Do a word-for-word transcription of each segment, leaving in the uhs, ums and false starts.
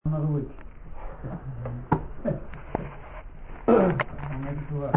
Another week. I'll make it to last.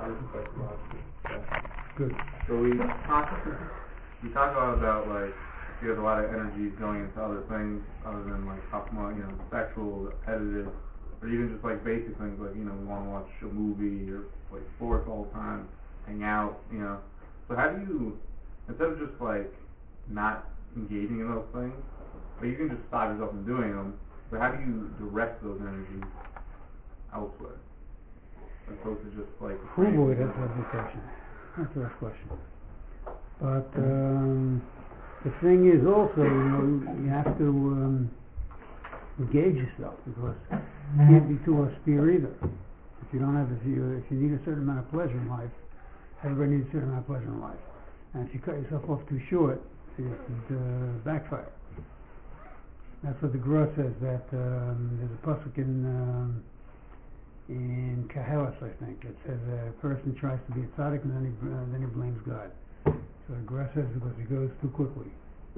Good. So we talk, we talk a lot about like you have a lot of energy going into other things other than like talk more, you know, sexual, repetitive, or even just like basic things like, you know, we want to watch a movie or play sports all the time, hang out, you know. So how do you, instead of just like not engaging in those things, but you can just stop yourself from doing them, but how do you direct those energies elsewhere? As opposed to just like... Oh boy, that's a good question. That's a rough question. But um, the thing is also, you know, you have to um, engage yourself because you can't be too austere either. If you don't have, if you if you need a certain amount of pleasure in life, everybody needs a certain amount of pleasure in life. And if you cut yourself off too short, it could uh, backfire. That's what the Gra says, that um, there's a pasuk in um, in Koheles, I think, that says a person tries to be a tzaddik and then he, uh, then he blames God. So the Gra says because he goes too quickly.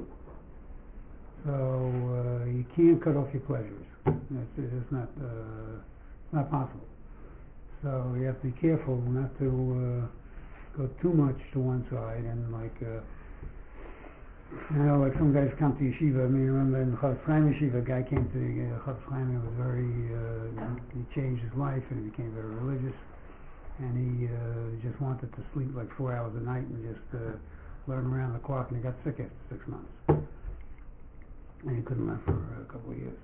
So uh, you can't cut off your pleasures. It's, it's not uh, not possible. So you have to be careful not to uh, go too much to one side and like. Uh, You know, like some guys come to yeshiva. I mean, I remember in the Chofetz Chaim yeshiva, a guy came to the uh, Chofetz Chaim and was very, uh, he changed his life and he became very religious. And he uh, just wanted to sleep like four hours a night and just uh, learn around the clock, and he got sick after six months. And he couldn't learn for a couple of years.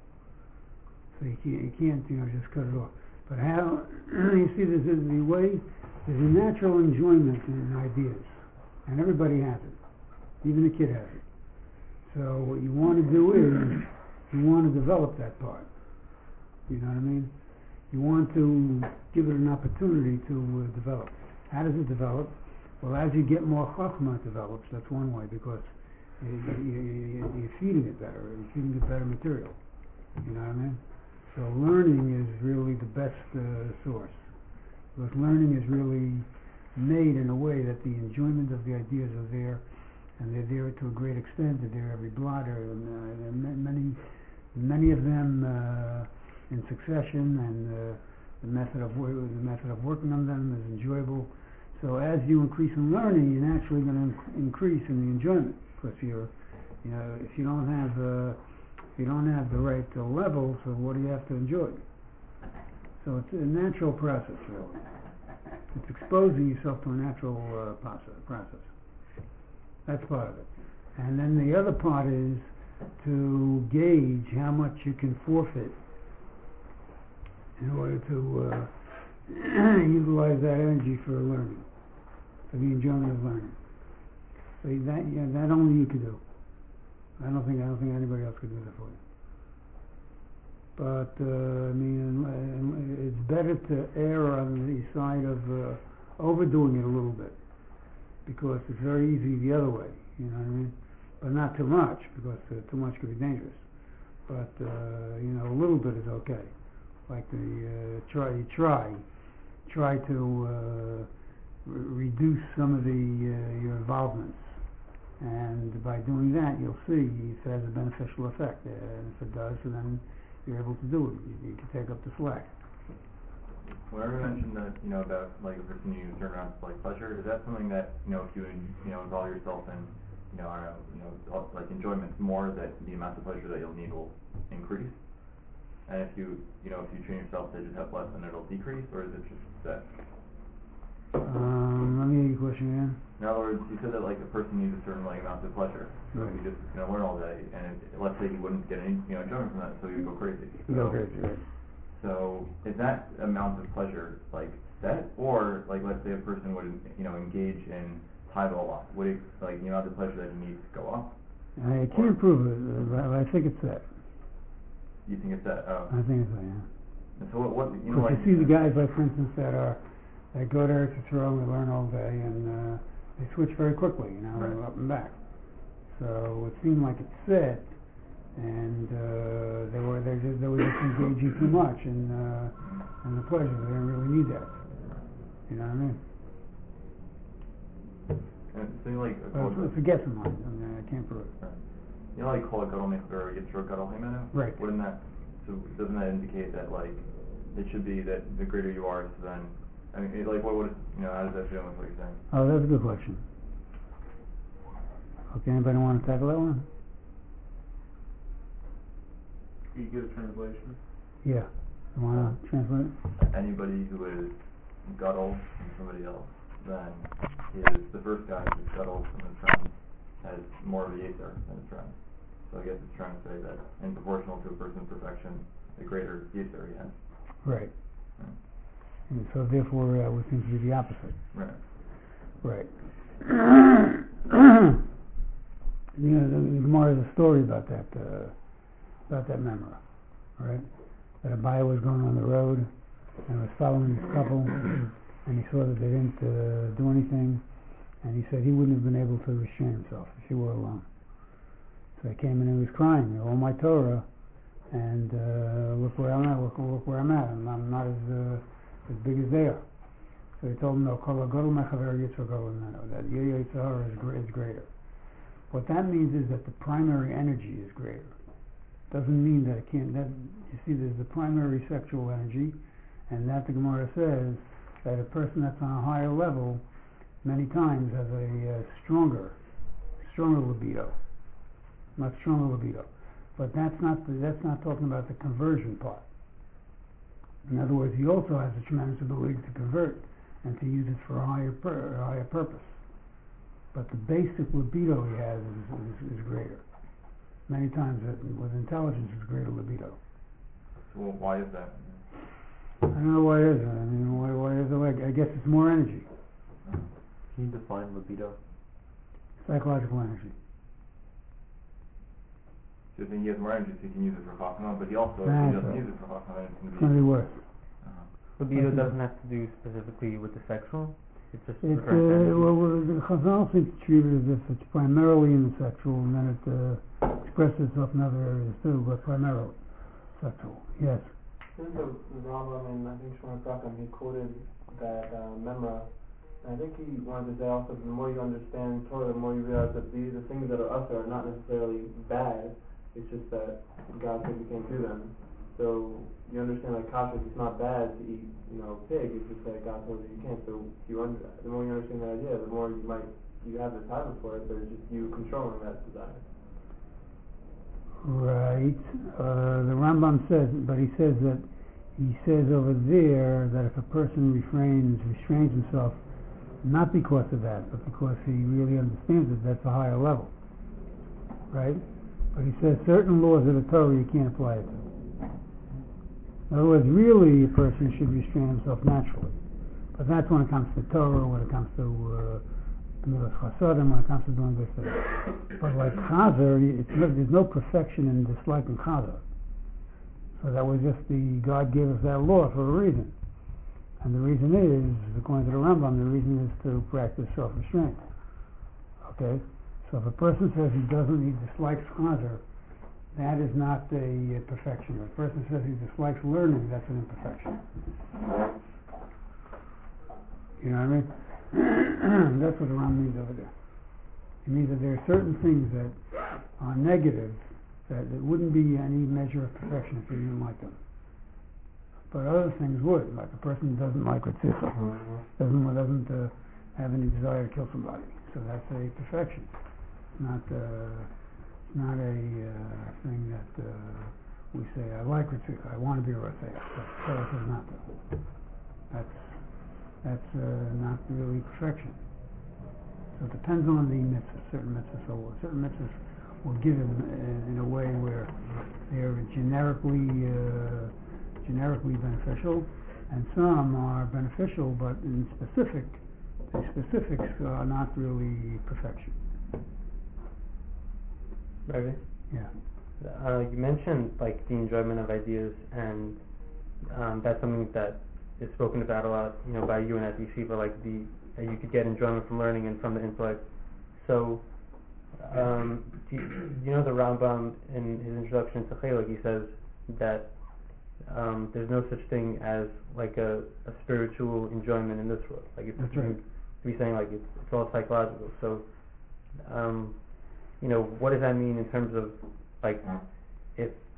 So you can't, you can't, you know, just cut it off. But how, you see, there's a, the way, there's a natural enjoyment in ideas. And everybody has it. Even the kid has it. So what you want to do is you want to develop that part. You know what I mean? You want to give it an opportunity to uh, develop. How does it develop? Well, as you get more chachma, it develops. That's one way, because you, you, you, you're feeding it better. You're feeding it better material. You know what I mean? So learning is really the best uh, source. Because learning is really made in a way that the enjoyment of the ideas are there. And they're there to a great extent. They're there every blotter, and uh, many, many of them uh, in succession, and uh, the method of work, the method of working on them is enjoyable. So as you increase in learning, you're naturally going to inc- increase in the enjoyment, because you're, you know, if you don't have, uh, if you don't have the right uh, level, so what do you have to enjoy? So it's a natural process, really. It's exposing yourself to a natural uh, process. process. That's part of it. And then the other part is to gauge how much you can forfeit in order to uh, utilize that energy for learning, for the enjoyment of learning. So that, yeah, that only you can do. I don't think I don't think anybody else could do that for you. But uh, I mean, it's better to err on the side of uh, overdoing it a little bit, because it's very easy the other way, you know what I mean? But not too much, because uh, too much could be dangerous. But uh, you know, a little bit is okay. Like the uh, try, try, try to uh, re- reduce some of the uh, your involvements, and by doing that, you'll see if it has a beneficial effect. Uh, and if it does, so then you're able to do it. You, you can take up the slack. Whenever you mentioned that, you know, about like a person you turn around to like pleasure, is that something that, you know, if you you know involve yourself in, you know, I don't know, you know, like enjoyment more, that the amount of pleasure that you'll need will increase? And if you, you know, if you train yourself to just have less, then it'll decrease, or is it just that? Um, let me hear your question again. In other words, you said that like a person needs a certain like amount of pleasure. So Right. if you just, you know, learn all day, and it, let's say you wouldn't get any, you know, enjoyment from that, so you'd go crazy. You go crazy, right? So is that amount of pleasure like set, or like let's say a person would, you know, engage in taiva a lot? Would it, like, the amount of pleasure that he needs go up? I can't prove it, but I think it's that. You think it's that? Oh. I think it's that, yeah. And so what? what you know, But like, you see the guys, like for instance, that are that go to Eretz Yisrael and they learn all day, and uh, they switch very quickly, you know, right. up and back. So it seemed like it's set. And uh, they were they just they were just engaging too much in uh, in the pleasure. They didn't really need that. You know what I mean? And so you like Well, it's, it's a guess of mine. I mean, I can't prove it. Right. You know, like Kol Gadol Mechber Yitzro Gadol Himenu? Right. Wouldn't that So doesn't that indicate that like it should be that the greater you are, so then I mean it, like what would it, you know how does that fit in with what you're saying? Oh, that's a good question. Okay, anybody want to tackle that one? Can you get a translation? Yeah. You want to translate it? Anybody who is guttal from somebody else, then is the first guy who's guttal from his friend has more of the Yetzer than his friend. So I guess it's trying to say that in proportional to a person's perfection, the greater Yetzer he has. Right. Right. And so therefore, uh, we think to be the opposite. Right. Right. You know, the, the Gemara has a story about that, uh, about that memra, right? That a buyer was going on the road and was following this couple, and he saw that they didn't uh, do anything, and he said he wouldn't have been able to restrain himself if he were alone. So he came in and he was crying, all my Torah, and uh, look where I'm at, look, look where I'm at, and I'm not as uh, as big as they are. So he told him, no, kol hagadol mechaver yitzhar gadol mimeno, that your yitzhar is, gre- is greater. What that means is that the primary energy is greater. Doesn't mean that it can't, that, you see there's the primary sexual energy, and that the Gemara says that a person that's on a higher level many times has a uh, stronger, stronger libido, much stronger libido. But that's not the, that's not talking about the conversion part. In other words, he also has a tremendous ability to convert and to use it for a higher pur- a higher purpose. But the basic libido he has is, is, is greater. Many times uh, with intelligence is greater libido. So well, why is that? I don't know why it is. I mean, why, why is it like? I guess it's more energy. Can you define libido? Psychological energy. So you think he has more energy, so he can use it for chachma, but he also, Nah, if he doesn't so. use it for chachma, then it's It's going going to to be be... worse. Uh-huh. Libido Okay. doesn't have to do specifically with the sexual. It's just It's, refers to uh, energy. well, well, the Chazal seems to treat it as if it's primarily in the sexual, and then it uh, expresses itself in other areas too, but primarily sexual. Yes. This is the the Rambam, and I think Shmuel Prakam, he quoted that uh, memra, and I think he wanted to say also, the more you understand Torah, the more you realize that these, the things that are usher are not necessarily bad, it's just that God said you can't do them. So you understand like kashrus, it's not bad to eat, you know, pig, it's just that God told you you can't. So you under, the more you understand that idea, the more you might, you have the time for it, but it's just you controlling that desire. Right. Uh, the Rambam says, but he says that he says over there that if a person refrains, restrains himself, not because of that, but because he really understands it, that's a higher level. Right? But he says certain laws of the Torah you can't apply it to. In other words, really a person should restrain himself naturally. But that's when it comes to Torah, when it comes to uh, Milas Chasadim, when it comes to doing good things. But like Chazer, it's no, there's no perfection in disliking Chazer. So that was just the, God gave us that law for a reason. And the reason is, according to the Rambam, the reason is to practice self-restraint. Okay? So if a person says he doesn't, he dislikes Chazer, that is not a uh, perfection. If a person says he dislikes learning, that's an imperfection. You know what I mean? That's what the Rambam means over there. It means that there are certain things that are negative, that it wouldn't be any measure of perfection if you didn't like them. But other things would, like a person who doesn't like Ritzitha, doesn't doesn't uh, have any desire to kill somebody. So that's a perfection, not uh, not a uh, thing that uh, we say, I like Ritzitha, I want to be a Ritzitha. But Torah says not to. That's that's uh, not really perfection. So it depends on the mitzvah. Certain mitzvahs, so certain mitzvahs were given in, in a way where they're generically uh, generically beneficial, and some are beneficial, but in specific, the specifics are not really perfection. Maybe. Yeah. Uh, you mentioned like the enjoyment of ideas, and um, that's something that is spoken about a lot, you know, by you and at D C. But like the uh, you could get enjoyment from learning and from the intellect. So, um, do you, you know the Rambam in his introduction to Chilek, he says that um, there's no such thing as like a, a spiritual enjoyment in this world. Like it's That's right. to be saying like it's, it's all psychological. So, um, you know, what does that mean in terms of like if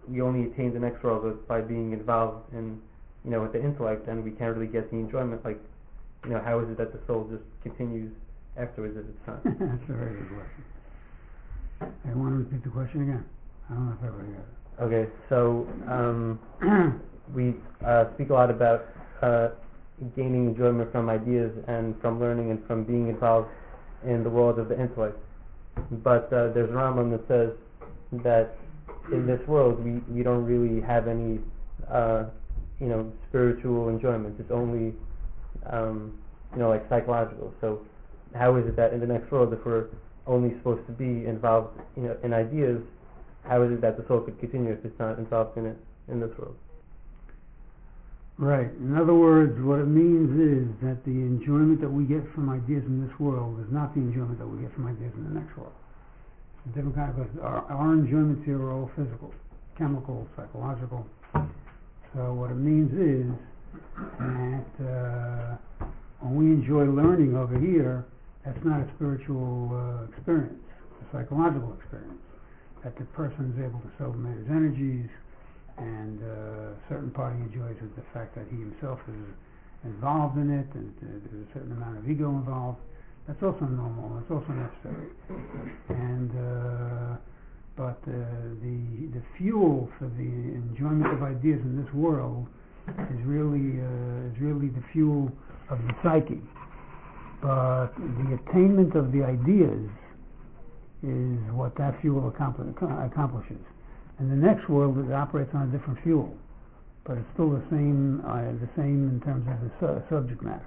we only attain the next world by being involved in, you know, with the intellect, and we can't really get the enjoyment. Like, you know, how is it that the soul just continues afterwards if it's not? That's a very good question. I want to repeat the question again. I don't know if everybody got it. Okay, so um, we uh, speak a lot about uh, gaining enjoyment from ideas and from learning and from being involved in the world of the intellect. But uh, there's a Rambam that says that in this world we, we don't really have any uh, you know, spiritual enjoyment. It's only um, you know, like psychological. So how is it that in the next world, if we're only supposed to be involved, you know, in ideas, how is it that the soul could continue if it's not involved in it in this world? Right. In other words, what it means is that the enjoyment that we get from ideas in this world is not the enjoyment that we get from ideas in the next world. It's a different kind of, because our, our enjoyments here are all physical, chemical, psychological. So what it means is that uh, when we enjoy learning over here, that's not a spiritual uh, experience, a psychological experience. That the person is able to sublimate his energies, and uh, a certain party enjoys with the fact that he himself is involved in it, and uh, there's a certain amount of ego involved. That's also normal. That's also necessary. And uh, but uh, the the fuel for the enjoyment of ideas in this world is really uh, is really the fuel of the psyche. But the attainment of the ideas is what that fuel accompli- accomplishes. And the next world, it operates on a different fuel, but it's still the same, uh, the same in terms of the su- subject matter.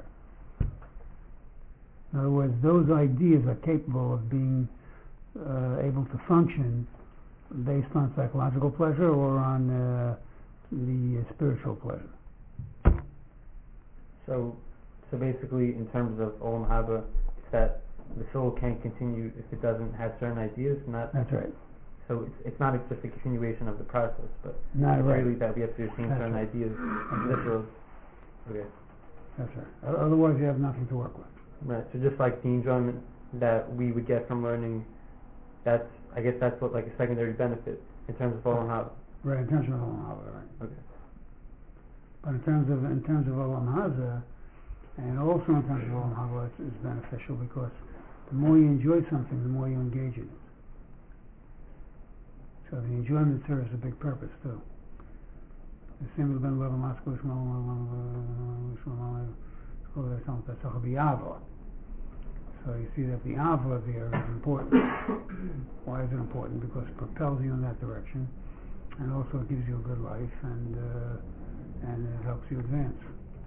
In other words, those ideas are capable of being uh, able to function based on psychological pleasure or on uh, the uh, spiritual pleasure. So, so basically, in terms of Olam Haba, it's that the soul can't continue if it doesn't have certain ideas. Not That's right. So it's it's not just a continuation of the process, but Not it's right. really that we have to attain That's certain right. ideas in this world. Okay. That's right. O- Otherwise, you have nothing to work with. Right. So just like the enjoyment that we would get from learning, that's I guess that's what like a secondary benefit in terms of Olam Haba. Right, in terms of Olam Haba, right. Okay. But in terms of in terms of Olam Haza, and also in terms of Olam Haba, it's, it's beneficial because the more you enjoy something, the more you engage in it. So the enjoyment serves a big purpose too. The same with Ben Level Moscow, so you see that the Ava there is important. Why is it important? Because it propels you in that direction, and also it gives you a good life, and uh, and it helps you advance.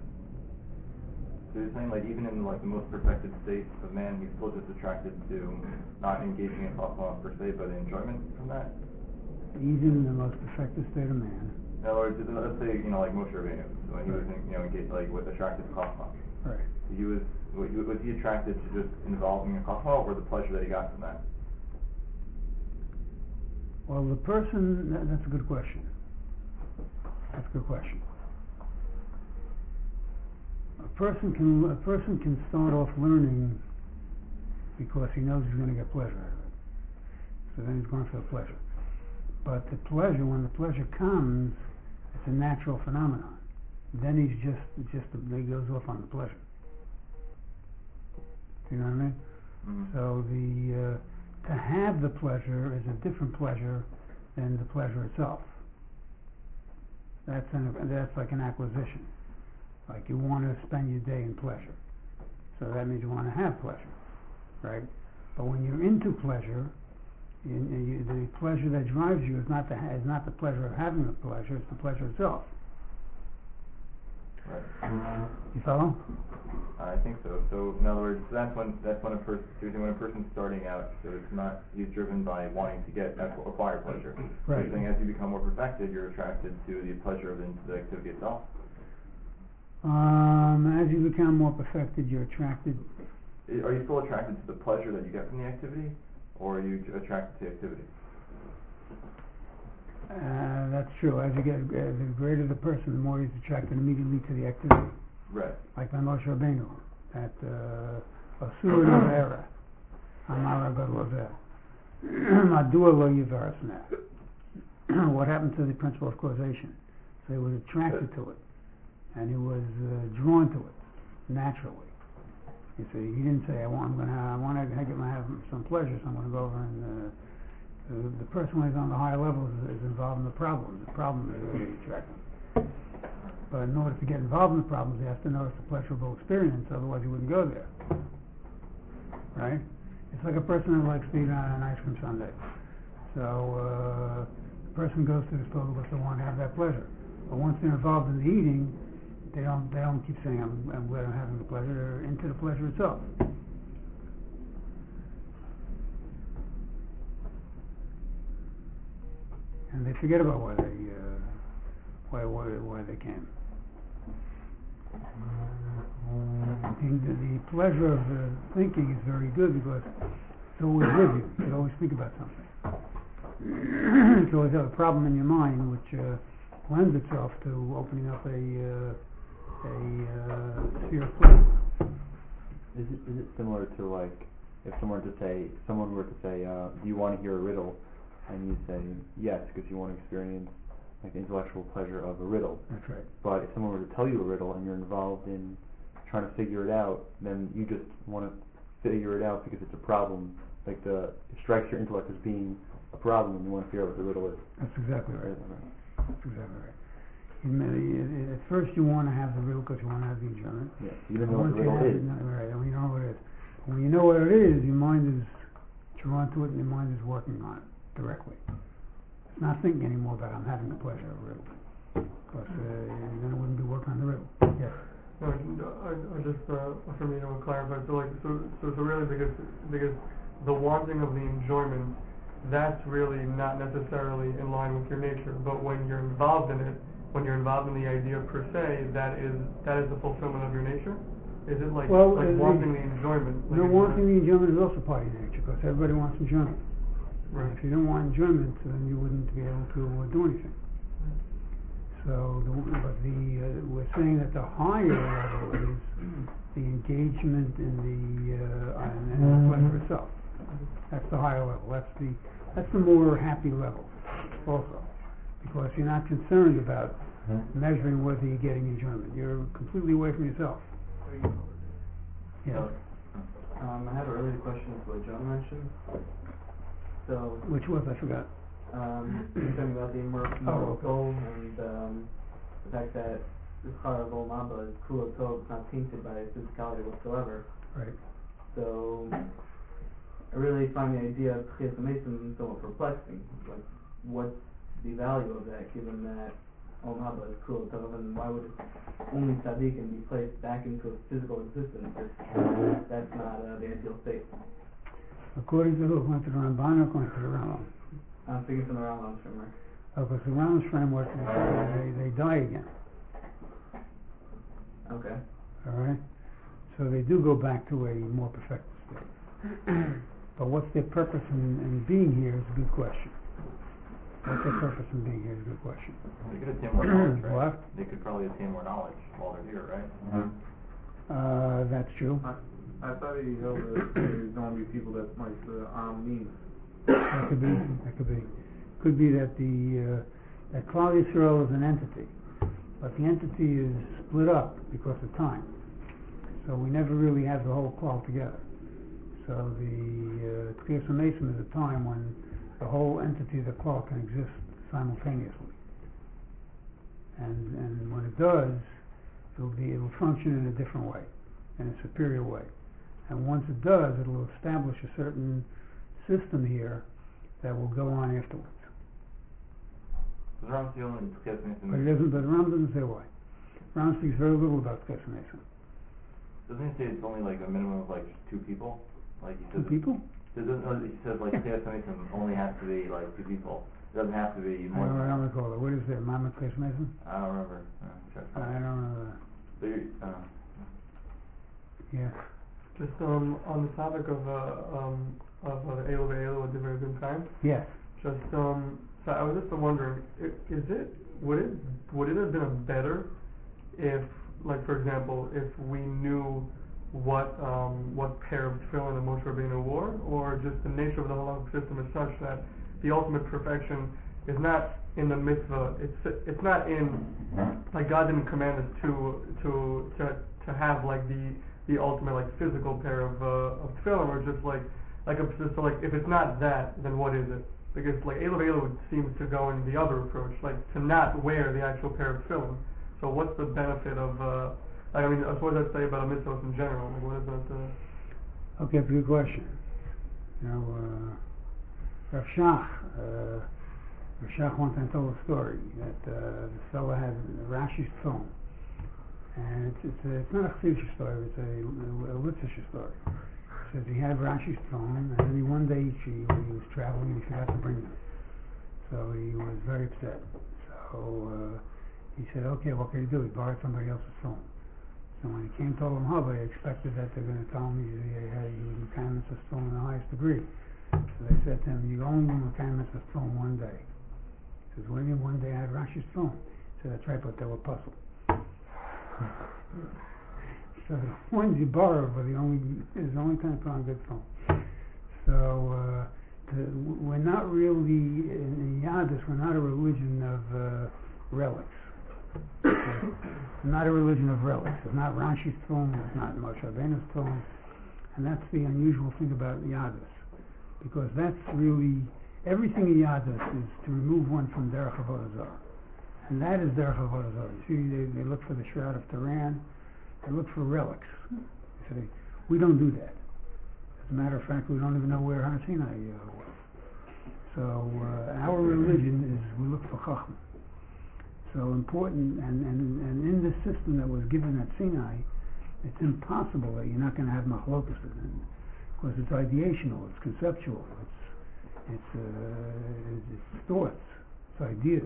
So you're saying like even in like the most perfected state of man, he's still just attracted to not engaging in thought form per se, but enjoyment from that? Even in the most perfected state of man. In other words, let's say, you know, like Moshe Rabbeinu, so when he was, you know, engaged, like, with attracted to Chachma. Right. He was, was he attracted to just involving in Chachma, or the pleasure that he got from that? Well, the person, that, that's a good question. That's a good question. A person can a person can start off learning because he knows he's going to get pleasure out of it. So then he's going for the pleasure. But the pleasure, when the pleasure comes, it's a natural phenomenon. Then he's just just he goes off on the pleasure. You know what I mean? Mm-hmm. So the uh, to have the pleasure is a different pleasure than the pleasure itself. That's an that's like an acquisition. Like you want to spend your day in pleasure, so that means you want to have pleasure, right? But when you're into pleasure, you, you, the pleasure that drives you is not the is not the pleasure of having the pleasure; it's the pleasure itself. Right. You follow? I think so. So in other words, that's when that's when a person when a person's starting out. So it's not he's driven by wanting to get acquire pleasure. Right. You're saying as you become more perfected, you're attracted to the pleasure of the, the activity itself. Um, as you become more perfected, you're attracted. Are you still attracted to the pleasure that you get from the activity, or are you attracted to the activity? Uh, that's true. As you get, uh, the greater the person, the more he's attracted immediately to the activity. Right. Like by Moshe Rabbeinu, that Asur Nevera, Amara God Lozel, Madua Lo Yivarasneh. what happened to the principle of causation? So he was attracted to it, and he was uh, drawn to it naturally. You see, he didn't say, "I want, I'm gonna, I want to get my have some pleasure, so I'm going to go over and." Uh, the, the person who is on the higher level is, is involved in the problem. The problem is really attractive. But in order to get involved in the problems, he has to know it's a pleasurable experience. Otherwise, he wouldn't go there. Right? It's like a person who likes to eat on an ice cream sundae. So uh, the person goes to the store because they want to have that pleasure. But once they're involved in the eating, they don't they don't keep saying I'm, I'm glad I'm having the pleasure. They're into the pleasure itself. And they forget about why they uh, why why why they came. And the, the pleasure of uh, thinking is very good because it's always with you. You can always think about something. You always have a problem in your mind which uh, lends itself to opening up a uh, a uh, sphere of pleasure. Is it is it similar to like if someone were to say someone were to say, uh, do you want to hear a riddle? And you say yes because you want to experience like the intellectual pleasure of a riddle. That's right. But if someone were to tell you a riddle and you're involved in trying to figure it out, then you just want to figure it out because it's a problem. Like the it strikes your intellect as being a problem, and you want to figure out what the riddle is. That's exactly right. That's exactly right. You may, at first, you want to have the riddle because you want to have the enjoyment. Yeah. You don't know what the riddle is. It, right. And you know what it is. When you know what it is, your mind is drawn to it, and your mind is working on it directly. It's not thinking anymore about I'm having the pleasure of a riddle, because uh, then it wouldn't be working on the riddle. Yes. No, I, I just uh, for me to clarify. So like, so, so, so really, because because the wanting of the enjoyment, that's really not necessarily in line with your nature. But when you're involved in it, when you're involved in the idea per se, that is that is the fulfillment of your nature. Is it like well, like uh, wanting the enjoyment? Like no, wanting the enjoyment is also part of your nature, because everybody wants enjoyment. Right. If you don't want enjoyment, then you wouldn't be able to uh, do anything. So, the, but the uh, we're saying that the higher level is the engagement in the uh, and, and the pleasure itself. That's the higher level. That's the that's the more happy level, also, because you're not concerned about measuring whether you're getting enjoyment. You're completely away from yourself. Yeah. Um, I have a related question to what John mentioned. So, Which was I forgot. um, you're talking about the immortal Oh, okay. soul and um, the fact that this Chara of Olam Haba is Kula Tov, it's not tainted by physicality whatsoever. Right. So, I really find the idea of Chiyas HaMesim somewhat perplexing. Like, what's the value of that, given that Olam Haba is Kula Tov, and why would only tzaddikim be placed back into a physical existence if that's not uh, the ideal state? According to who? According to the Ramban or according to the Rambam? I'm speaking from the Rambam's framework. Oh, because the Rambam's framework, they, they die again. Okay. All right? So they do go back to a more perfected state. But what's their purpose in, in being here is a good question. What's their purpose in being here is a good question. They could attain more knowledge, right? What? They could probably attain more knowledge while they're here, right? Mm-hmm. Uh, that's true. I, I thought he held that there's going to be people that like the Am means. That could be. That could be. Could be that the uh, that Klal Yisrael is an entity, but the entity is split up because of time. So we never really have the whole Klal together. So the uh, Kriyas HaMesim is a time when the whole entity of the Klal can exist simultaneously. And and when it does, it'll be it'll function in a different way, in a superior way. And once it does, it'll establish a certain system here that will go on afterwards. So the Ram only Chiyas HaMesim. But it doesn't. But Ram doesn't say why. Ram speaks very little about Kriyas HaMesim. Doesn't he say it's only like a minimum of like two people? Like he Two says, people? Doesn't, no, he says like Chiyas HaMesim only has to be like two people. It doesn't have to be I more. don't, I than don't recall it. What is there? Mama Kriyas HaMesim? I don't remember. Uh, check. I don't know. So you, uh, Yeah. Just um, on the topic of uh, um, of uh, Elo Ve'elo at different good time. Yes. Just um, so I was just wondering, i- is it would it would it have been better if, like for example, if we knew what um, what pair of tefillin and Moshe Rabbeinu wore, or just the nature of the halachic system is such that the ultimate perfection is not in the mitzvah. It's it's not in like God didn't command us to to to to have like the the ultimate like physical pair of uh, of tefillin, or just like like a so like if it's not that, then what is it? Because like Eilu Eilu seems to go in the other approach, like to not wear the actual pair of tefillin. So what's the benefit of? Uh, I mean, what does that say about a mitzvah in general? Like, what is that? Uh... Okay, for your question. You know, uh, Rav Shach, uh, Rav Shach one time told a story that uh, the fellow had Rashi's phone, and it's it's, a, it's not a Chassidish story; it's a, a, a Litvish story. He says he had Rashi's phone, and then one day he, when he was traveling, he forgot to bring it. So he was very upset. So uh, he said, "Okay, what can he do?" He borrowed somebody else's phone. So when he came to Olam Haba, he expected that they're going to tell him he, he, he was mechanics of phone in the highest degree. So they said to him, "You only were mechanics of phone one day." He says, "What do you mean one day I had Rashi's phone?" He said, "That's right, but they were puzzled." So the ones you borrow were the only is the only time to put on a good phone. So uh, the, we're not really in Yadus. We're not a religion of uh, relics. It's not a religion of relics. It's not Rashi's phone. It's not Moshe Rabbeinu's phone. And that's the unusual thing about Yadus, because that's really everything in Yadus is to remove one from Derech Avodah Zarah, and that is Derech Avodah Zarah. You see, they, they look for the Shroud of Turin. They look for relics. You see, we don't do that. As a matter of fact, we don't even know where Har Sinai uh, was. So uh, our religion is we look for Chachma. So important, and, and, and in this system that was given at Sinai, it's impossible that you're not going to have machlokas, because it's ideational, it's conceptual, it's it's, uh, it's, it's thoughts, it's ideas.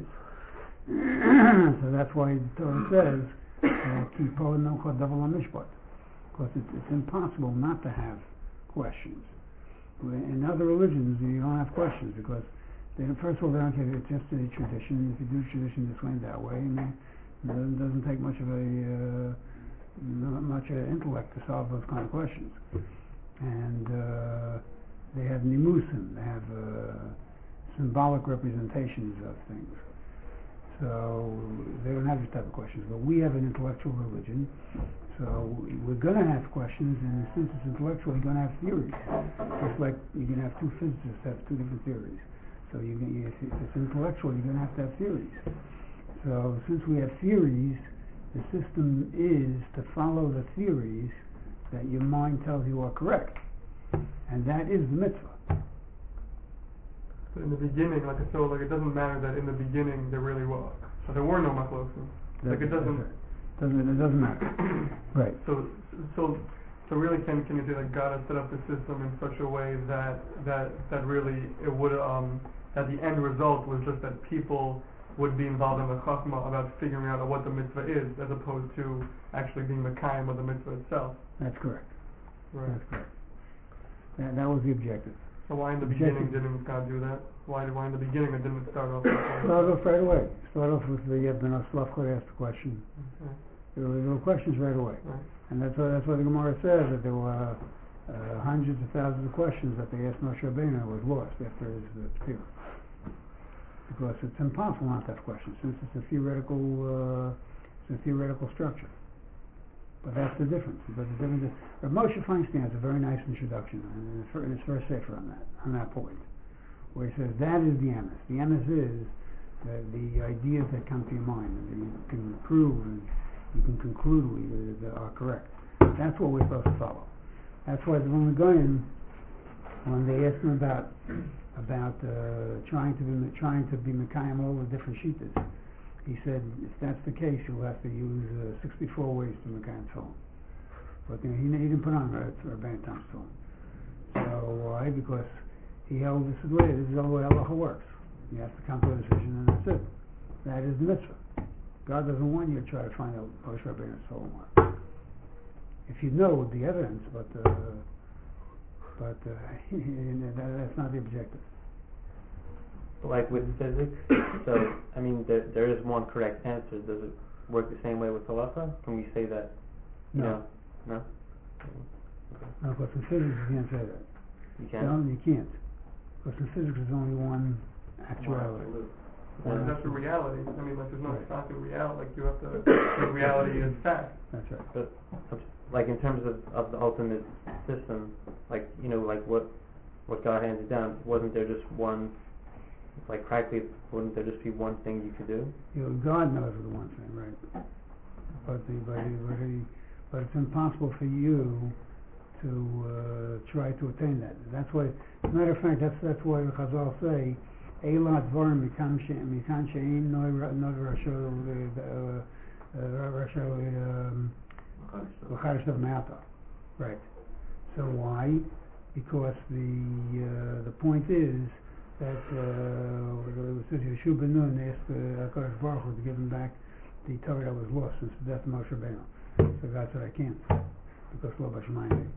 So that's why the Torah says, "Kipo nocha davar mishpat," because it's, it's impossible not to have questions. In other religions, you don't have questions because. They, first of all, they don't care. It's just a tradition. If you do tradition this way and that way, and it doesn't, doesn't take much of a uh, not much of intellect to solve those kind of questions. And uh, they have nimusim. They have uh, symbolic representations of things. So they don't have these type of questions. But we have an intellectual religion. So we're going to have questions, and since it's intellectual, you're going to have theories. Just like you can have two physicists have two different theories. So you, you, if it's intellectual, you're going to have to have theories. So since we have theories, the system is to follow the theories that your mind tells you are correct. And that is the mitzvah. But in the beginning, like so, like it doesn't matter that in the beginning there really was. So there were no machlokim. Like it doesn't. Doesn't it doesn't matter. Right. So so so really, can can you say that God has set up the system in such a way that that that really it would um. that the end result was just that people would be involved in the chachma about figuring out what the mitzvah is, as opposed to actually being mekayim of the mitzvah itself. That's correct. Right. That's correct. That, that was the objective. So why in the Objective. beginning didn't God do that? Why why in the beginning it didn't start off? That way? Start off right away. Start off with the Yebben Slavkot asked the question. Okay. There were, there were questions right away. Right. And that's why, that's why the Gemara says that there were uh, hundreds of thousands of questions that they asked Moshe Rabbeinu was lost after his uh, Ptira. Because it's impossible not to have questions, since it's a theoretical, uh, it's a theoretical structure. But that's the difference. But the difference is, Rav Moshe Feinstein has a very nice introduction, and it's very safer on that, on that point, where he says that is the emes. The emes is the, the ideas that come to your mind, and that you can prove and you can conclude with, that are correct. That's what we're supposed to follow. That's why the Vilna Gaon, when they asked him about about uh, trying to be trying to be mekayim all the different shittas, he said, if that's the case, you'll have to use uh, sixty-four ways to mekayim tefillin. But you know, he, he didn't put on Rabbeinu Tam's tefillin. So why? Because he held this is the way this is the way halacha works. You have to come to a decision, and that's it. That is the mitzvah. God doesn't want you to try to find out Moshe Rabbeinu's tefillin. If you know the evidence, but. Uh, But uh, that, that's not the objective. Like with physics, so I mean, there, there is one correct answer. Does it work the same way with halacha? Can we say that? No. You know, no. No, because in physics you can't say that. You can't. No, you can't. Because in physics there's only one actuality. Or Uh, that's a reality. I mean, like, there's no Right. stock in reality. Like, you have to, like, reality is fact. That's right. But, like, in terms of, of the ultimate system, like, you know, like what, what God handed down, wasn't there just one, like, practically, wouldn't there just be one thing you could do? You know, God knows the one thing, right? But the, but the, but the, but it's impossible for you to uh, try to attain that. That's why, as a matter of fact, that's that's why the Chazal say, Eilat Dvarim Mikan Mikan Shein Noi Rasho Rasho L'Charish Me'ata. Right. So why? Because the uh, the point is that uh, it says Yeshua ben Nun asked uh, HaKadosh Baruch Hu to give him back the Torah that was lost since the death of Moshe Rabbeinu. So God said, I can't, because Lo B'Shemayim.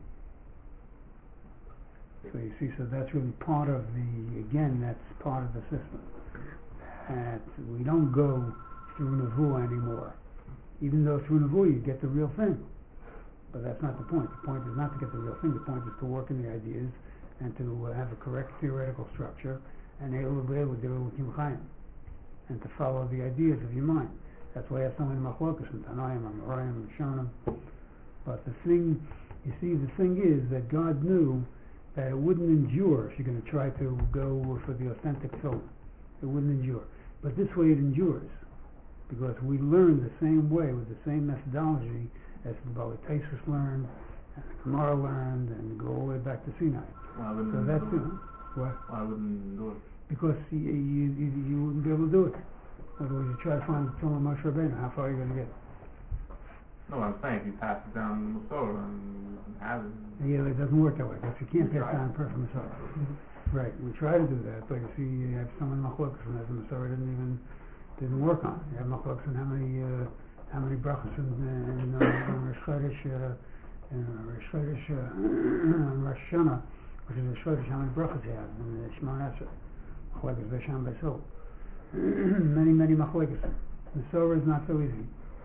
So you see, so that's really part of the, again, that's part of the system. That we don't go through Nevuah anymore. Even though through Nevuah you get the real thing. But that's not the point. The point is not to get the real thing. The point is to work in the ideas and to uh, have a correct theoretical structure and able to be able to do it with Chayim, and to follow the ideas of your mind. That's why I have so many machlokas and Tanaim and Amoraim and Shonim. But the thing, you see, the thing is that God knew that it wouldn't endure if you're going to try to go for the authentic film. It wouldn't endure. But this way it endures, because we learn the same way with the same methodology as the Bali Taisus learned, and the Gemara learned, and go all the way back to Sinai. Why wouldn't So you that's do it. it? What? Why wouldn't you do it? Because you, you, you, you wouldn't be able to do it. Otherwise, you try to find the film of Moshe Rabbeinu. How far are you going to get? No, I'm saying if you pass it down the Masorah and have it. Yeah, it doesn't work that way. Because you can't We pass tried. down perfect Masorah. Right. We try to do that, but you see, you have someone machlokas and the Masorah didn't even didn't work on. You have machlokas and how many uh, how many brachas in in uh, Rosh Chodesh uh, in Rosh Chodesh uh, and Rosh Hashanah, which is Rosh Chodesh, how many brachas you have in the Shemona Esrei. Machlokas Beisham Beisol. Many many machlokas. Masorah is not so easy.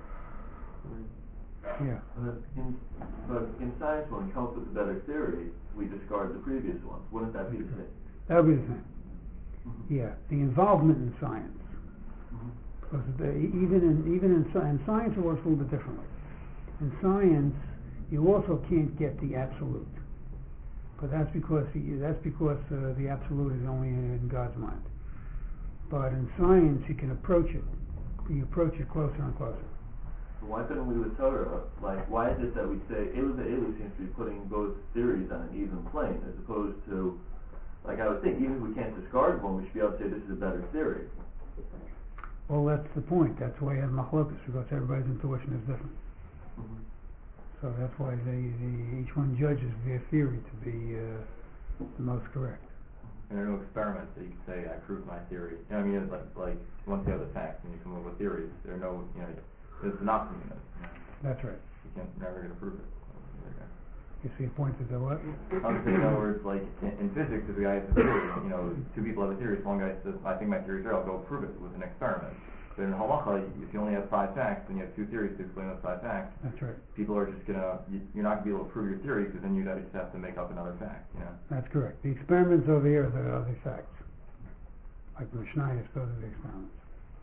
Yeah. But in, but in science, when we come up with a better theory, we discard the previous ones. Wouldn't that be the same? That would be the same. Mm-hmm. Yeah, the involvement in science. Mm-hmm. Because the, even in even in, sci- in science it works a little bit differently. In science, you also can't get the absolute, but that's because you, that's because uh, the absolute is only in, in God's mind. But in science, you can approach it. You approach it closer and closer. Why couldn't we with Torah, like, why is it that we say, Elu Ve'elu seems to be putting both theories on an even plane, as opposed to, like, I would think, even if we can't discard one, we should be able to say this is a better theory. Well, that's the point. That's why you have machlokas, because everybody's intuition is different. Mm-hmm. So that's why they, they each one judges their theory to be uh, the most correct. And there are no experiments that you can say, I proved my theory. You know what I mean? It's like, like, once you have the facts and you come up with theories, there are no, you know, there's an optimum in it. You know? That's right. You can't, never going to prove it. You see a point to the what? I'm saying, in other words, like, in, in physics, if the guy has a theory, you know, two people have a theory, so one guy says, I think my theory's right, I'll go prove it with an experiment. But in halacha, if you only have five facts, and you have two theories to explain those five facts, That's right. people are just gonna, you, you're not gonna be able to prove your theory, because then you just have to make up another fact, you know? That's correct. The experiments over here are the, are the facts. Like the Mishnayos, those are the experiments.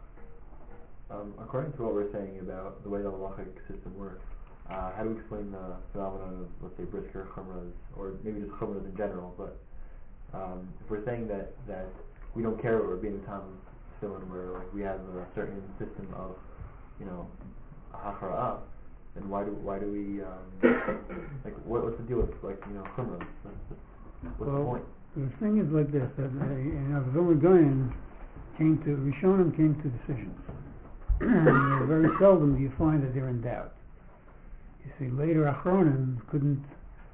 Um, according to what we're saying about the way the halachic system works, uh, how do we explain the phenomenon of, let's say, brisker chumras, or maybe just chumras in general? But um, if we're saying that, that we don't care what we're being tam tefillin, where like we have a certain system of, you know, hachara'ah, then why do why do we um, like what, what's the deal with like you know chumras? What's, what's well, the point? The thing is like this: that uh, you know, the Vilna Gaon came to Rishonim came to decisions. And very seldom do you find that they're in doubt. You see, later Achronim couldn't,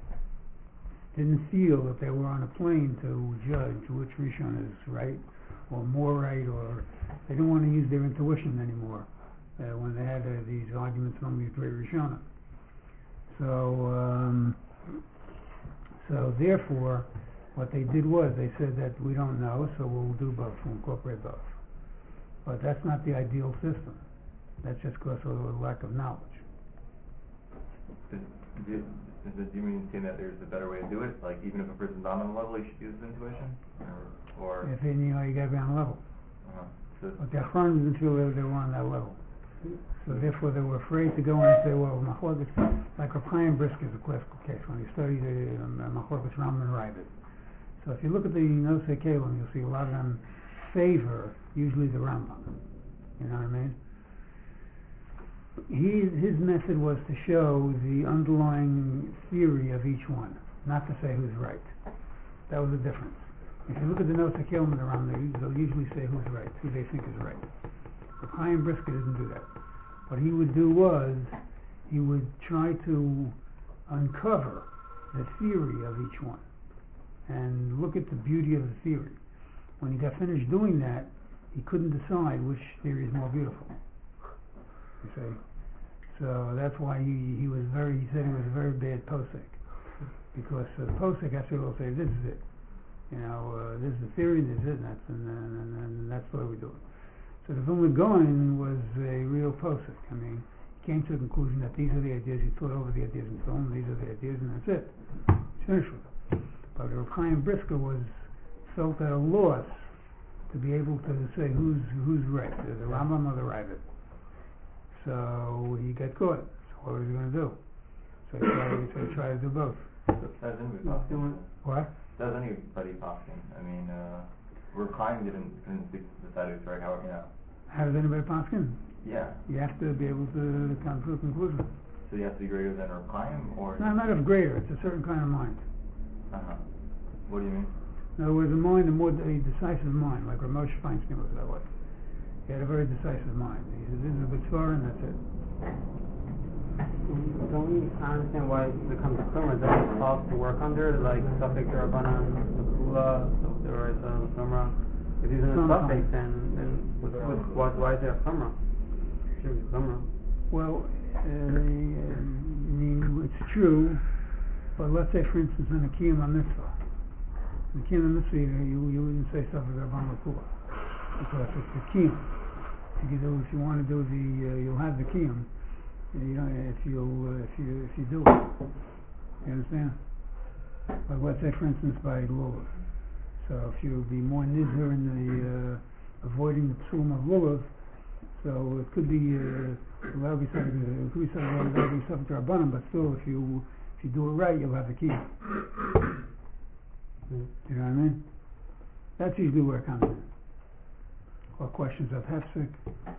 didn't feel that they were on a plane to judge which Rishon is right, or more right, or they didn't want to use their intuition anymore uh, when they had uh, these arguments among these great Rishonim. So, um, so therefore, what they did was they said that we don't know, so we'll do both, we'll incorporate both. But that's not the ideal system. That's just because of a lack of knowledge. Does, do, you, does it, do you mean saying that there's a better way to do it? Like, even if a person's not on the level, he should use his intuition? Or, or If you know, you got to be on a level. uh-huh. So, But the Achronim didn't feel that they were on that level. So therefore they were afraid to go in and say, well, Machlokes, like Reb Chaim Brisker is a classical case, when he studied the um, Machlokes Rambam and Ravid. So if you look at the Nosei Kelim, you'll see a lot of them favor usually the Rambam. You know what I mean? He, his method was to show the underlying theory of each one, not to say who's right. That was the difference. If you look at the Nosei Kelim and the Rambam, they'll usually say who's right, who they think is right. But Chaim Brisker didn't do that. What he would do was, he would try to uncover the theory of each one and look at the beauty of the theory. When he got finished doing that, he couldn't decide which theory is more beautiful. You see? So that's why he, he was very, he said he was a very bad posek. Because uh, posek has to say, this is it. You know, uh, this is the theory, this is it, and that's, and, and, and, and that's the way we do it. So the Vilna Gaon was a real posek. I mean, he came to the conclusion that these are the ideas, he thought over the ideas and told them these are the ideas, and that's it. He's finished with it. But Reb Chaim Brisker was felt at a loss to be able to say who's who's right, the Rambam or the Ravid. So he got caught. So what was he going to do? So he tried, so he tried to do both. Does anybody posking? What? Does anybody posking? I mean, uh, Reb Chaim didn't, didn't decide it right, how, you know. How does anybody poskin? Yeah. You have to be able to come to a conclusion. So you have to be greater than Reb Chaim, or? No, not of greater. It's a certain kind of mind. Uh-huh. What do you mean? In other words, a mind, a more a decisive mind, like Rav Moshe Feinstein was that way. He had a very decisive mind. He said, this is a good svara, and that's it. Don't we understand why it becomes chumrah? Is that a clause to work under, like suffix Rabbanan, Kula, the right of chumrah? If he's in a suffix, then then with, with, why, why is there a chumrah? Should be chumrah. Well, uh, I mean, it's true, but let's say, for instance, in a Kiyum HaMitzvah. In a Kiyum HaMitzvah, you, you wouldn't say suffix Rabbanan Kula, because it's a Kiyum. If you do, if you want to do the, uh, you'll have the Kiyum. You know, if you uh, if you if you do it, you understand? Like let's say, for instance, by lulav. So if you be more nizher in the uh, avoiding the psulim of lulav, so it could be uh, be something. It could be something that be something to rabbanim, but still, if you if you do it right, you'll have the key. Mm. You know what I mean? That's usually where it comes in. Or questions of hefsek.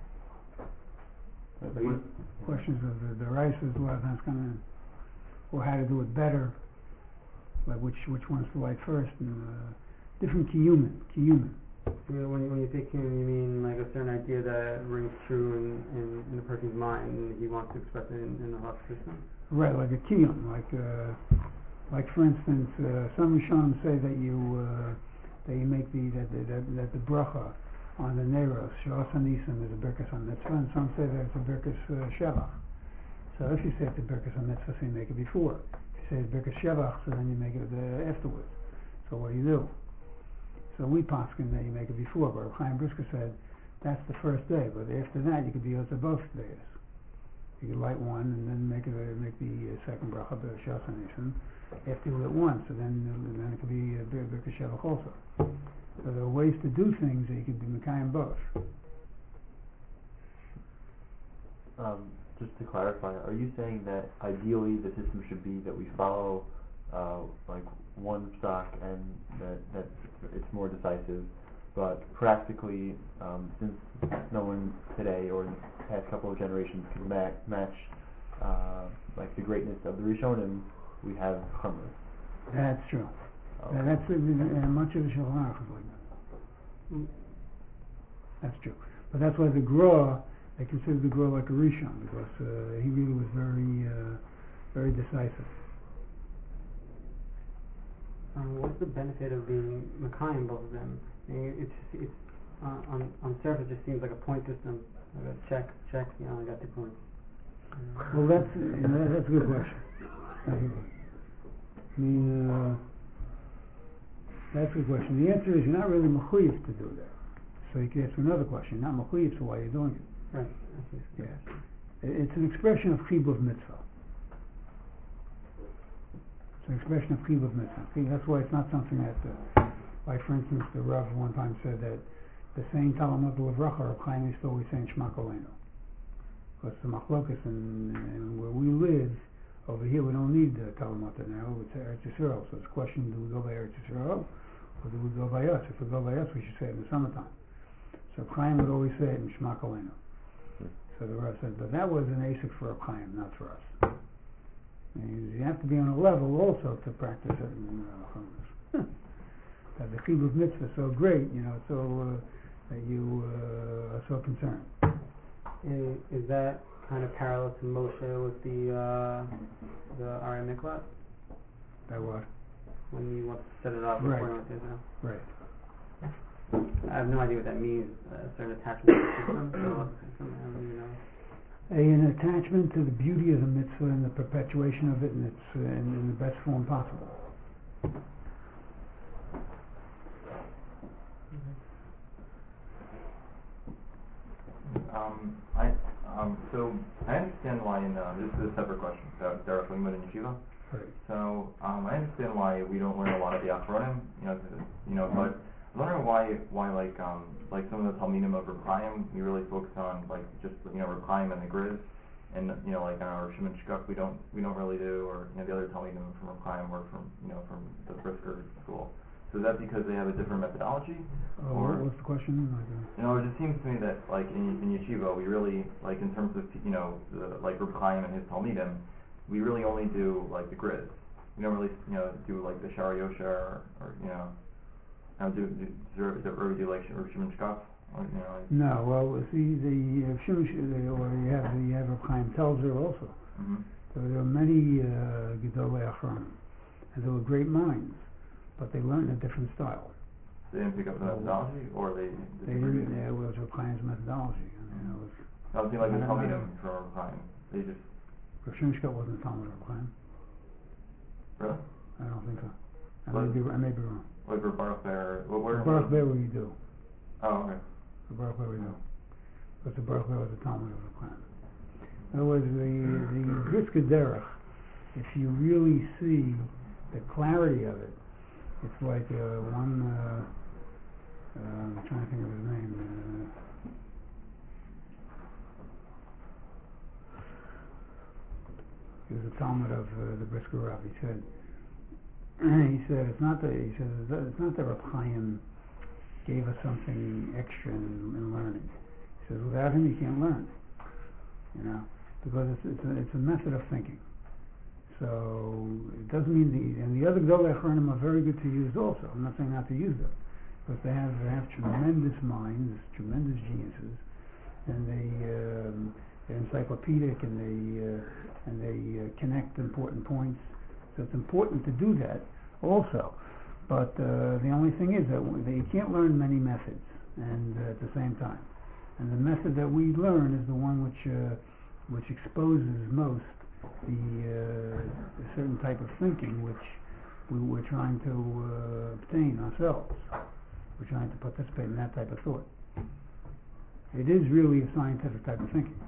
Questions of the, the rices a lot of times come in, or how to do it better, like which which ones to light first, and uh, different kiyumin, kiyumin. When you, when you say kiyum, you mean like a certain idea that rings true in, in, in the person's mind, and he wants to express it in, in the halacha system? Right, like a kiyum, like uh, like for instance, uh, some Rishonim say that you uh, that you make the that that, that the bracha on the Neiros, Shas HaNisim is a Birkas HaMitzvah, and some say that it's a Birkas uh, Shevach. So if you say it's a Birkas HaMitzvah, so you make it before. If you say it's Birkas Shevach, so then you make it uh, afterwards. So what do you do? So we poskin that you make it before, but Chaim Brisker said that's the first day, but after that you could be also both days. You could light one and then make it uh, make the uh, second bracha the Shas HaNisim after you lit one, so then uh, then it could be uh, Birkas Shevach also. So there are ways to do things that you can be Mekayim both. Um, just to clarify, are you saying that ideally the system should be that we follow uh, like one stock and that, that it's more decisive, but practically, um, since no one today or in the past couple of generations can ma- match uh, like the greatness of the Rishonim, we have Chumrah? That's true. Okay. Uh, that's uh, uh, much of the Shulchan Aruch is like that. Mm. That's true. But that's why the Gra, they consider the Gra like a Rishon, because uh, he really was very, uh, very decisive. Um, what's the benefit of being Mekayim, both of them? I mean, it's it's uh, on on surface it just seems like a point system, like a check, check. You know, I got two points. Uh, Well, that's uh, that, that's a good question. That's a good question. I mean, uh, that's a good question. The answer is you're not really mechuyev to do that. So you can ask another question. You're not mechuyev, so why are you doing it? right. Yeah. It's an expression of chibuv mitzvah. It's an expression of chibuv mitzvah. See, that's why it's not something that, uh, like for instance, the Rav one time said that the saying Talmud Levracha, Reb Chaim used to always saying Shema Kolenu. Because the Machlokas and, and where we live, over here we don't need uh, Talmud now, it's Eretz Yisrael. So it's a question, do we go by Eretz Yisrael, or do we go by us? If we go by us, we should say it in the summertime. So Reb Chaim would always say it in Shema Kolenu. So the Rav said, but that was an asik for Reb Chaim, not for us. And you have to be on a level also to practice it in uh, that the chibuk mitzvah is so great, you know, so uh, that you uh, are so concerned. Is, is that kind of parallel to Moshe with the uh, the Arei Miklat? That what? When you want to set it up Right. before you want to do that? Right. I have no idea what that means. Uh, a certain attachment to the system. So, somehow, you know. A, an attachment to the beauty of the mitzvah and the perpetuation of it in its uh, in, in the best form possible. Um, I, um, so I understand why in, uh, this is a separate question about Derech Limud in Yeshiva. Right. So, um, I understand why we don't learn a lot of the Achronim, you know, to, you know, but I'm wondering why, why like, um, like some of the Talmidim of Reb Chaim, we really focus on, like, just, you know, Reb Chaim and the Griz, and, you know, like, our Shimon Shkuk, we don't, we don't really do, or, you know, the other Talmidim from Reb Chaim or from, you know, from the Brisker school. So is that because they have a different methodology? Uh, or, what was the question? Like, uh, you know, it just seems to me that, like, in, in Yeshiva, we really, like, in terms of, you know, the, like, Reb Chaim and his Talmidim, we really only do, like, the Griz. We don't really, you know, do, like, the Shara Yosher, or, or, you know, now do, do, do, do, or do, like, Shimon Shkaf, or, you know, like, no, well, see, the uh, Shimon, Sh- or you have the you have Reb Chaim Telzer also. mm-hmm. So there were many uh, Gedolei Achronim, and they were great minds, but they learned a different style. They didn't pick up the methodology, or they... They didn't. It was Reb Chaim's methodology. I mean, it was. I was thinking like the I don't Talmidim know. from Reb Chaim. They just... Rav Shimon Shkop wasn't a Talmud of Reb Chaim. Really? I don't think so. I What? may be. I may be wrong. Like Reb Baruch Bear... What, where... Baruch Be'er we do. Oh, okay. The Baruch Be'er we do. But the Baruch Be'er was a Talmud of Reb Chaim. In other words, the the Brisker Derech, if you really see the clarity of it, it's like uh, one. Uh, uh, I'm trying to think of his name. Uh, he was a Talmud of uh, the Brisker Rav. He said. He said it's not that. He says it's not that Reb Chaim gave us something extra in, in learning. He says without him you can't learn. You know, because it's it's a, it's a method of thinking. So it doesn't mean the and the other Gedolei Achronim are very good to use also. I'm not saying not to use them, but they have they have tremendous minds, tremendous geniuses, and they um, they're encyclopedic and they uh, and they uh, connect important points. So it's important to do that also. But uh, the only thing is that you can't learn many methods and uh, at the same time. And the method that we learn is the one which uh, which exposes most the uh, a certain type of thinking which we were trying to uh, obtain ourselves. We're trying to participate in that type of thought. It is really a scientific type of thinking.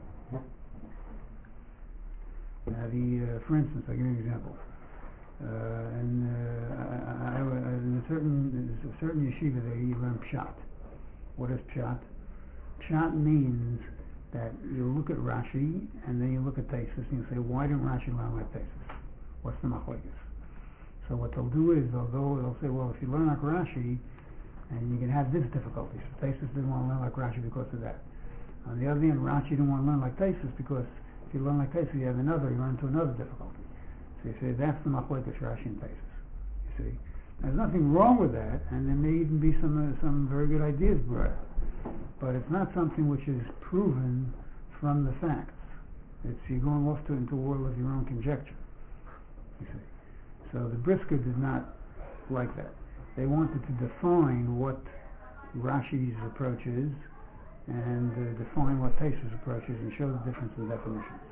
Now, the uh, for instance, I'll give you an example. Uh, and uh, I, I, I, in a certain in a certain yeshiva, they learn pshat. What is pshat? Pshat means that you look at Rashi and then you look at Taisus and you say, why didn't Rashi learn like Taisus? What's the machlokes? So what they'll do is they'll go, they'll say, well, if you learn like Rashi, and you can have this difficulty. So Taisus didn't want to learn like Rashi because of that. On the other hand, Rashi didn't want to learn like Taisus because if you learn like Taisus, you have another, you run into another difficulty. So you say, that's the machlokes Rashi and Taisus. You see? There's nothing wrong with that, and there may even be some uh, some very good ideas brought out. But it's not something which is proven from the facts. It's you're going off to into a world of your own conjecture. You see. So the Brisker did not like that. They wanted to define what Rashi's approach is and uh, define what Taisus' approach is and show the difference in definitions.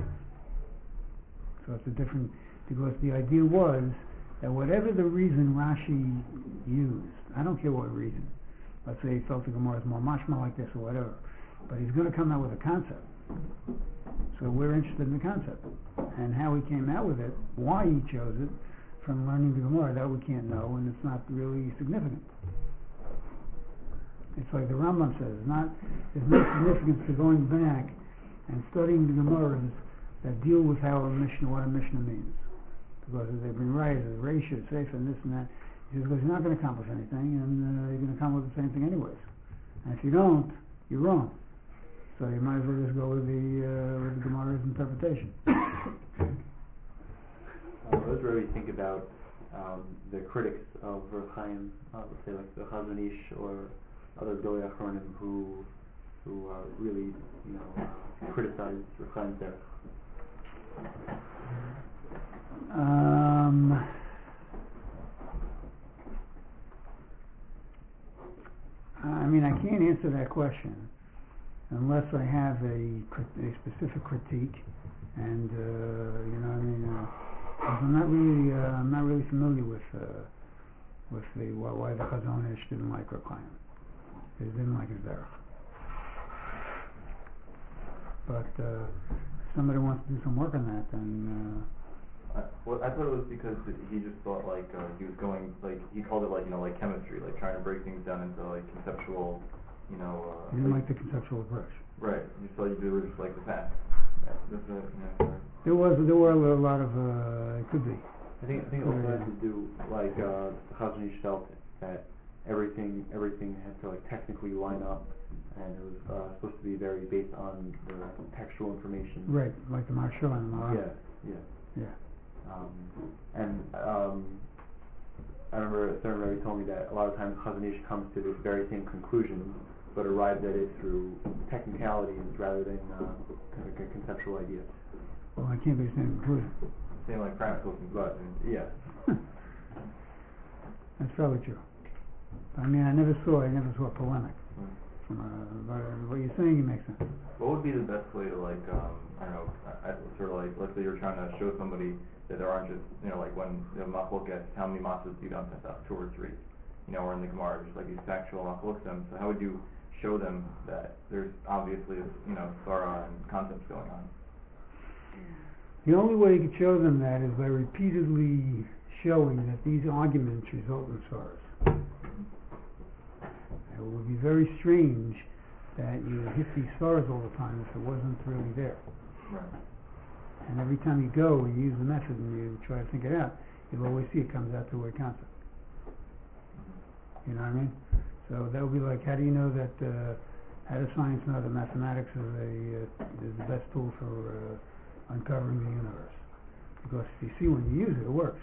So it's a different, because the idea was that whatever the reason Rashi used, I don't care what reason, let's say he felt the Gemara is more mashma like this or whatever, but he's going to come out with a concept. So we're interested in the concept. And how he came out with it, why he chose it, from learning the Gemara, that we can't know, and it's not really significant. It's like the Rambam says, not, there's no significance to going back and studying the Gemaras that deal with how a Mishnah, what a Mishnah means. Because if they bring right, as ratio, safe, and this and that, he says, because you're not going to accomplish anything, and uh, you're going to come with the same thing anyways. And if you don't, you're wrong. So you might as well just go with the, uh, with the Gemara's interpretation. Uh, those where we think about um, the critics of Rav Chaim, uh, let's say like the Chazon Ish or other Gedolei Achronim who who uh, really, you know, uh, criticize Rav Chaim's derech. Um, I mean, I can't answer that question unless I have a, a specific critique, and uh, you know, I mean, uh, 'cause I'm not really, uh, I'm not really familiar with uh, with the why, why the Chazon Ish didn't like Rav Chaim. He didn't like his derech. But uh, if somebody wants to do some work on that, then. Uh, I, well, I thought it was because he just thought like uh, he was going like he called it like you know like chemistry, like trying to break things down into like conceptual, you know. Uh, he didn't like, like the conceptual approach. Right. You thought you do just like the past. That's a, you know, there was there were a lot of uh, it could be. I think I think it also had to do like uh, the Chazon Ish felt that everything everything had to like technically line up, and it was uh, supposed to be very based on the textual information. Right, like the Marshal and the Maharal. Yeah, yeah, yeah. Um, and um, I remember a certain Rebbe told me that a lot of times Chazon Ish comes to this very same conclusion, but arrives at it through technicalities rather than uh, kind of a conceptual idea. Well, I can't be the same conclusion. Same like practical But yeah, that's probably true. I mean, I never saw I never saw a polemic. Mm. From, uh, but what you're saying, it makes sense. What would be the best way to like um, I don't know, I, I, sort of like let's say you're trying to show somebody that there aren't just you know like when you know machlok gets how many matzahs do you don't have two or three, you know, or in the Gemara just like these factual machlokim. So how would you show them that there's obviously you know Torah and concepts going on? The only way you can show them that is by repeatedly showing that these arguments result in svaras. It would be very strange that you hit these svaras all the time if it wasn't really there. Right. And every time you go and you use the method and you try to think it out, you'll always see it comes out to a concept. You know what I mean? So that would be like, how do you know that, uh, how does science know that mathematics is, a, uh, is the best tool for uh, uncovering the universe? Because if you see when you use it, it works.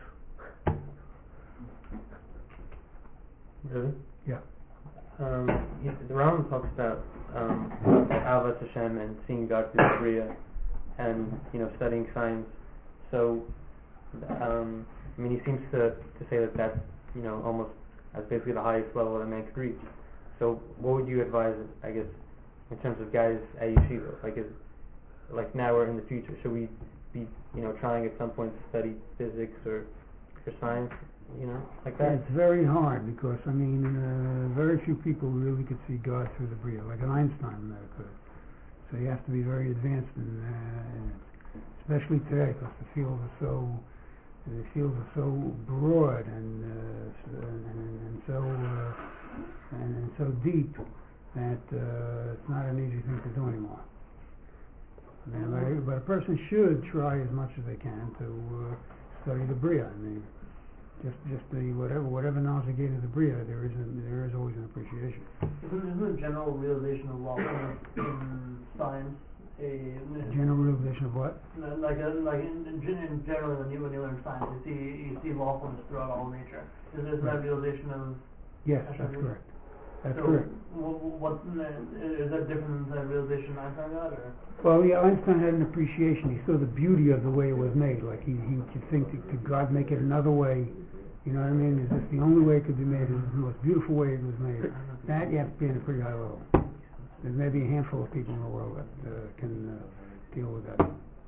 Really? Yeah. Um, he, the Rambam talks about um, Ahavas Hashem and seeing God through the Bria, and you know studying science. So, um, I mean, he seems to, to say that that's you know almost as basically the highest level that man could reach. So, what would you advise, I guess, in terms of guys at yeshiva? Like, is like now or in the future, should we be you know trying at some point to study physics or or science? You know, like that. It's very hard because I mean, uh, very few people really could see God through the Bria, like an Einstein uh, could. So you have to be very advanced in, uh, in it, especially today, because the field is so the fields are so broad and uh, and, and so uh, and, and so deep that uh, it's not an easy thing to do anymore. I mean, but, but a person should try as much as they can to uh, study the Bria. I mean. Just, just the whatever, whatever knowledge they gave to the Bria, there is, a, there is always an appreciation. Isn't the general realization of law in science a general realization of what? Like, a, like in, in, in general, when you when you learn science, you see you see lawfulness throughout all nature. Is there that realization of? Yes, that's correct. That's so correct. What, what is that different than the realization Einstein got, or? Well, yeah, Einstein had an appreciation. He saw the beauty of the way it was made. Like he, he could think, could God make it another way? You know what I mean? Is this the only way it could be made? Is this the most beautiful way it was made? That you have to be in a pretty high level. There's maybe a handful of people in the world that uh, can uh, deal with that.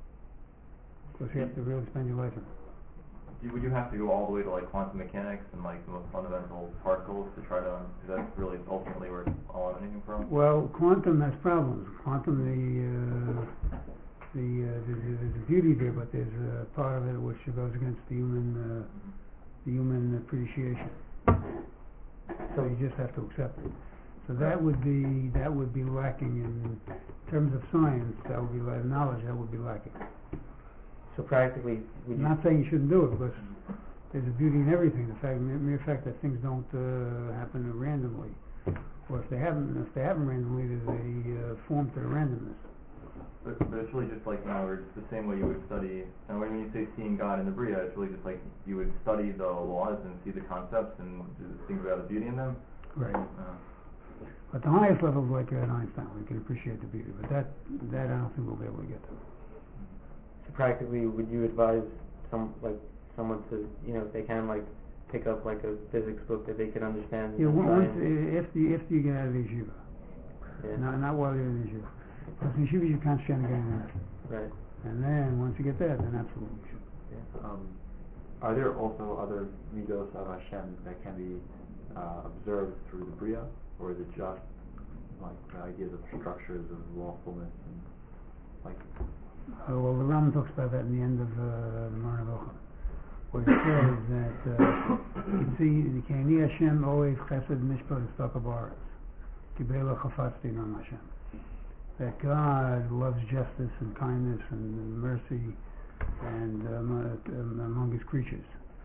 Of course, you have to really spend your life in it. Would you have to go all the way to like quantum mechanics and like the most fundamental particles to try to? Because that's really ultimately where it's all emanating from. Well, quantum has problems. Quantum, the uh, the, uh, the there's a beauty there, but there's a part of it which goes against the human uh, the human appreciation. So you just have to accept it. So that would be, that would be lacking in terms of science, that would be, la- knowledge, that would be lacking. So practically, would I'm you, not saying you shouldn't do it, because there's a beauty in everything, the fact, mere mere fact that things don't, uh, happen randomly. Or if they happen, if they happen randomly, there's a, uh, form to the randomness. But, but it's really just like, you know, it's the same way you would study, and when you say seeing God in the Bria, it's really just like you would study the laws and see the concepts and think about the beauty in them. Right. Uh, At the highest levels, like at Einstein, we can appreciate the beauty, but that, that I don't think we'll be able to get to. so practically, would you advise some, like, someone to, you know, if they can, like, pick up, like, a physics book that they can understand? Yeah, and on- try once, and- uh, after, you- after you get out of the yeshiva, yeah, not, not while you're in the yeshiva. Because in yeshiva you concentrate on getting there. right, And then, once you get there, then absolutely you should. yeah. Um, are there also other midos of Hashem that can be uh, observed through the Bria, or is it just like the ideas of structures of lawfulness and like? Uh, well, the Ram talks about that in the end of uh, the Moreh Nevuchah, where he says that uh, you see, the K'ani Hashem always chesed mishpat v'tzedakah ba'aretz, kibela chafatzti nam Hashem. That God loves justice and kindness and, and mercy and um, uh, among His creatures.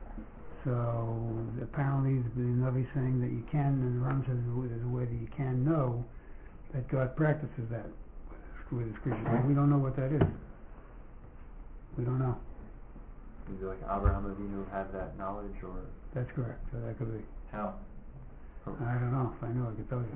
So apparently the Navi saying that you can, and the Ram says there's a way that you can know that God practices that with His, with his creatures. And we don't know what that is. We don't know. Is it like Abraham Avinu had that knowledge, or? That's correct. So that could be. how? I don't know. If I knew, I could tell you.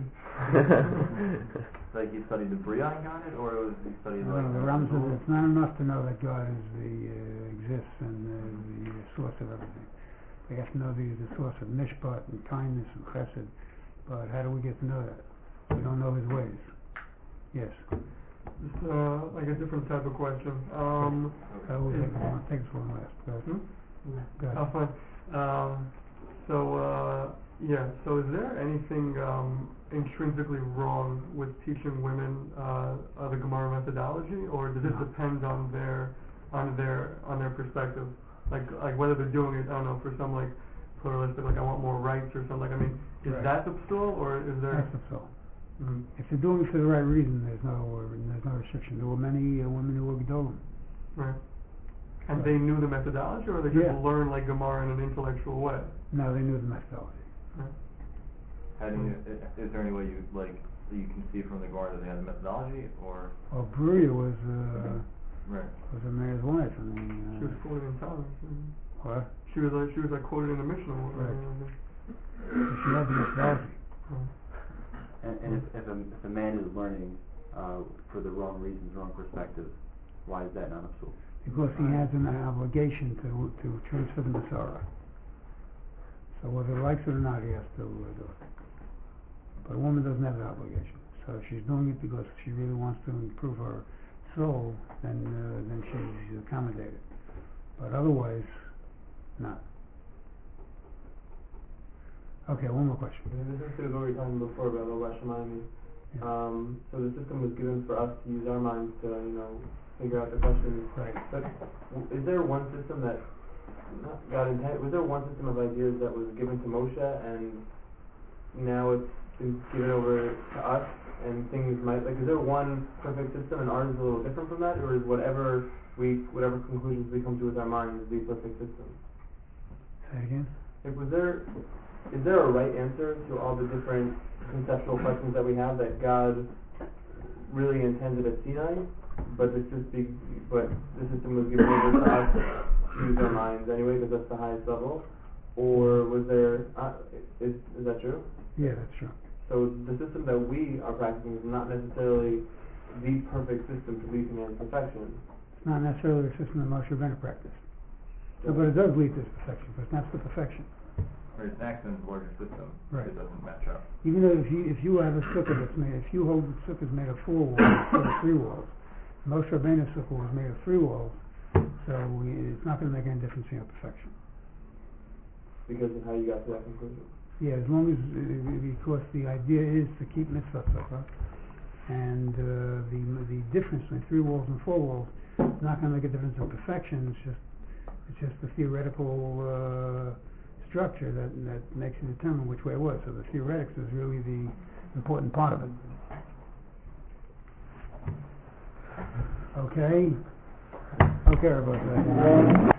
Like he studied the Bria and got it, or was he studied No, like the the Ram says rules? it's not enough to know that God is the uh, exists and uh, the uh, source of everything. We have to know that He's the source of mishpat and kindness and chesed. But how do we get to know that? We don't know His ways. Yes. Just, uh, like a different type of question. Um, Uh, we'll is- take this one. Take this one last. Go ahead. hmm? Go ahead. Oh, fine. Um, so, uh, yeah, so is there anything um, intrinsically wrong with teaching women uh, uh, the Gemara methodology, or does it No. depend on their on their on their perspective? Like like whether they're doing it, I don't know, for some like pluralistic, like I want more rights or something. Like I mean, is Right. that the psul, or is there? That's the soul. Mhm. If they're doing it for the right reason, there's no uh, there's no restriction. There were many uh, women who were gedolim. Right. And Right. they knew the methodology, or they just Yeah. learned like Gemara in an intellectual way? No, they knew the methodology. Right. How do you, i- is there any way you like that you can see from the Gemara that they had the methodology, or Well, Bruria was uh, right? was a mayor's wife. I mean, She was uh, quoted in Talmud. mhm. what? She was like she was like quoted in the Mishnah. or Right. something. She had the methodology. Right. And, and if, if, a, if a man is learning uh, for the wrong reasons, wrong perspective, why is that not a psul? Because he has an obligation to to transfer the Masorah. So whether he likes it or not, he has to uh, do it. But a woman doesn't have that obligation. So if she's doing it because she really wants to improve her soul, then uh, then she's accommodated. But otherwise, not. Okay, one more question. And this is to what we were talking before about Lobash Shemayim. Yeah. Um, so the system was given for us to use our minds to, you know, figure out the questions. Right. But w- is there one system that not God intended? Was there one system of ideas that was given to Moshe, and now it's been given over to us, and things might like? Is there one perfect system, and ours is a little different from that, or is whatever we, whatever conclusions we come to with our minds, the perfect system? Say it again. Like, was there, is there a right answer to all the different conceptual questions that we have that God really intended at Sinai, but this is big, but the system was given over to us to use our minds anyway, because that's the highest level? Or was there, uh, is, is that true? Yeah, that's true. So the system that we are practicing is not necessarily the perfect system to lead to man's perfection. It's not necessarily the system that Moshe Rabbeinu practiced. So, but it does lead to perfection, because that's the perfection. Or it's an accident in the larger system. Right. It doesn't match up. Even though if you if you have a sukkah that's made, if you hold the sukkah is made of four walls instead of three walls, Moshe Rabbeinu's sukkah was made of three walls, so we, it's not going to make any difference in your perfection. Because of how you got to that conclusion. Yeah, as long as uh, because the idea is to keep mitzvah sukkah, and uh, the the difference between three walls and four walls is not going to make a difference in perfection. It's just it's just the theoretical uh, structure that that makes you determine which way it was. So the theoretics is really the important part of it. Okay? Okay, everybody.